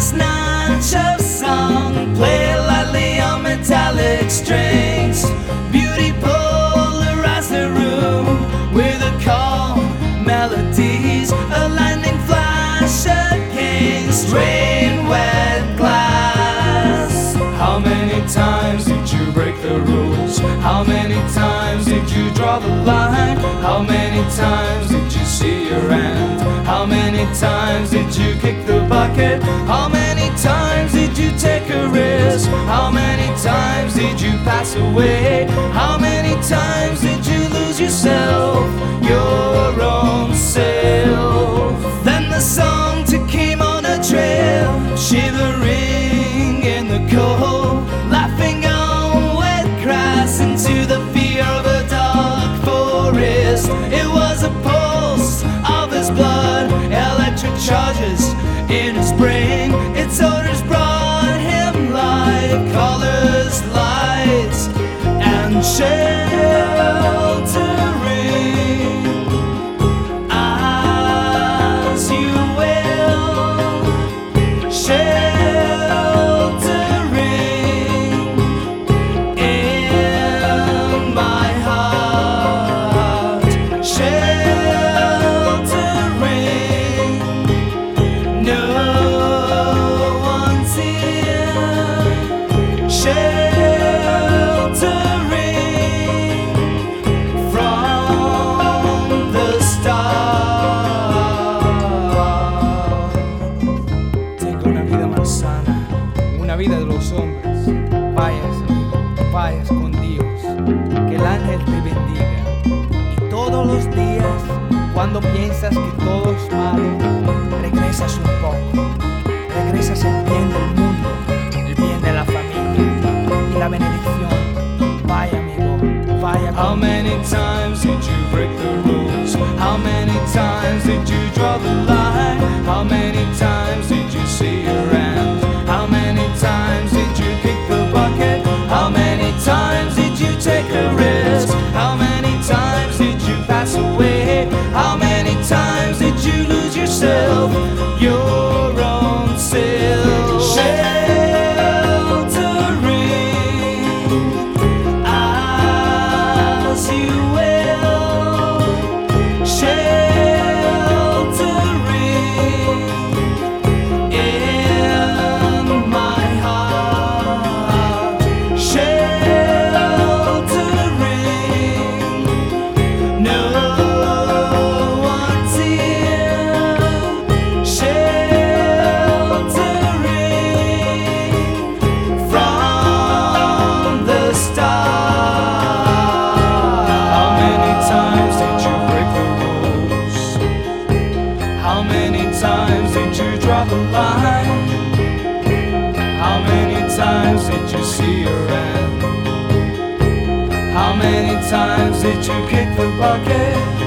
snatch of song, play lightly on metallic strings. Beauty polarize the room with a calm melodies, a lightning flash against rain wet glass. How many times did you break the rules? How many times did you draw the line? How many times did you see your end? How many times did you kick the bucket? How many times did you take a risk? How many times did you pass away? How many times did you lose yourself, your own self? Then the song took him on a trail, shivering in the cold, laughing on wet grass into the fear of a dark forest. It was a pulse of his blood, electric charges in his brain. Its odors brought him life, colors, lights, and sheltering. As you will, sheltering in my heart, sheltering. No one's here, sheltering from the start. Tenga una vida malsana, una vida de los hombres. Vayas, amigo, vayas con Dios. Que el ángel te bendiga. Y todos los días, cuando piensas que todo es malo, regresas un poco. Regresas el bien del mundo, el bien de la familia y la bendición. Vaya, amigo, vaya How con many times did you break the rules? How many times did you draw the line? How many times did you see your end? How many times did you kick the bucket? How many times did you take a risk? How many times did you pass away? How many times did you lose yourself, your own self? Sheltering as you will, sheltering in my heart, sheltering. No one's here, sheltering from the start. How many times did you break the rules? How many times did you draw the line? How many times did you see your end? How many times did you kick the bucket?